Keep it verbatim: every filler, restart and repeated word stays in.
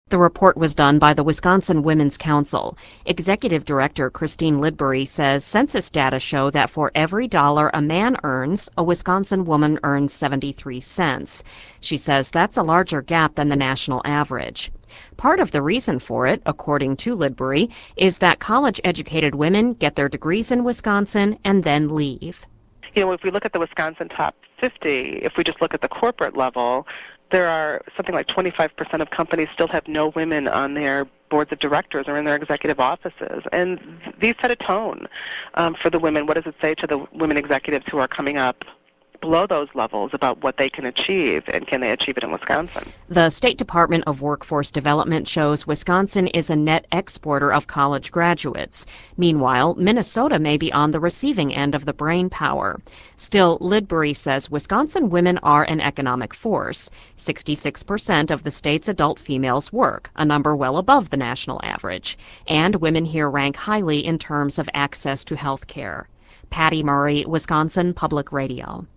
The report was done by the Wisconsin Women's Council. Executive Director Christine Lidbury says census data show that for every dollar a man earns, a Wisconsin woman earns seventy-three cents. She says that's a larger gap than the national average. Part of the reason for it, according to Lidbury, is that college-educated women get their degrees in Wisconsin and then leave. You know, if we look at the Wisconsin top fifty, if we just look at the corporate level, there are something like twenty-five percent of companies still have no women on their boards of directors or in their executive offices. And these set a tone um, for the women. What does it say to the women executives who are coming up below those levels about what they can achieve, and can they achieve it in Wisconsin? The State Department of Workforce Development shows Wisconsin is a net exporter of college graduates. Meanwhile, Minnesota may be on the receiving end of the brain power. Still, Lidbury says Wisconsin women are an economic force. sixty-six percent of the state's adult females work, a number well above the national average. And women here rank highly in terms of access to health care. Patty Murray, Wisconsin Public Radio.